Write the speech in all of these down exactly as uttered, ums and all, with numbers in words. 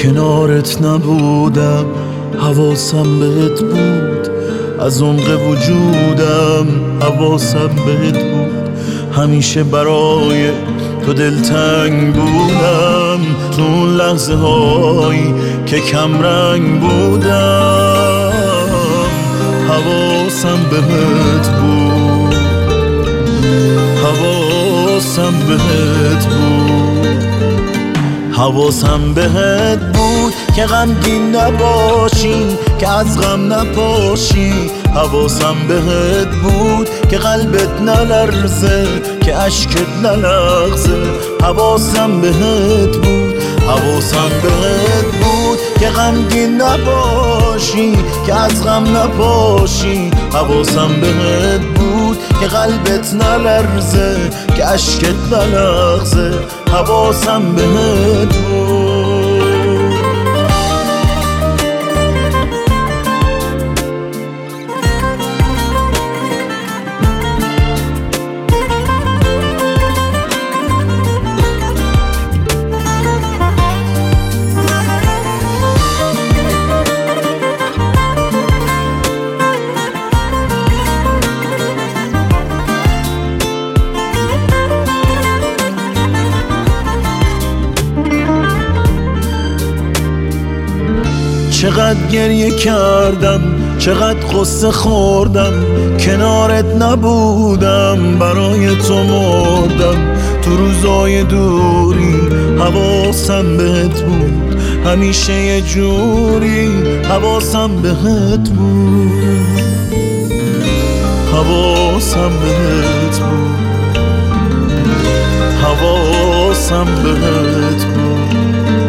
کنارت نبودم، حواسم بهت بود، از عمق وجودم حواسم بهت بود. همیشه برای تو دلتنگ بودم، تو اون لحظه هایی که کم رنگ بودم حواسم بهت بود، حواسم بهت بود، حواسم بهت بود که غمگین نباشی، که از غم نپاشی. حواسم بهت بود که قلبت نلرزه، که اشکت نلغزه. حواسم بهت بود، حواسم بهت بود که غمگین نباشی، که از غم نپاشی. حواسم بهت بود که قلبت نلرزه، که اشکت نلغزه. حواسم بهت بود. چقدر گریه کردم، چقدر قصه خوردم، کنارت نبودم، برای تو مردم. تو روزای دوری حواسم بهت بود، همیشه یه جوری حواسم بهت بود، حواسم بهت بود، حواسم بهت بود.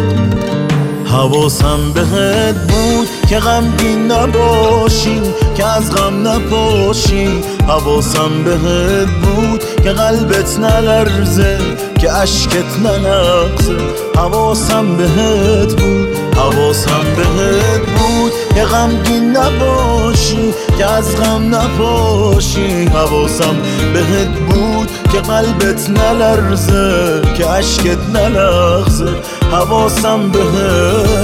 حواسم بهت بود که غمگین نباشی، که از غم نپاشی. حواسم بهت بود که قلبت نلرزه، که اشکت نلغزه. حواسم بهت بود، حواسم بهت بود که غمگین نباشی، که از غم نپاشی. حواسم بهت بود که قلبت نلرزه، که اشکت نلغزه. حواسم بهت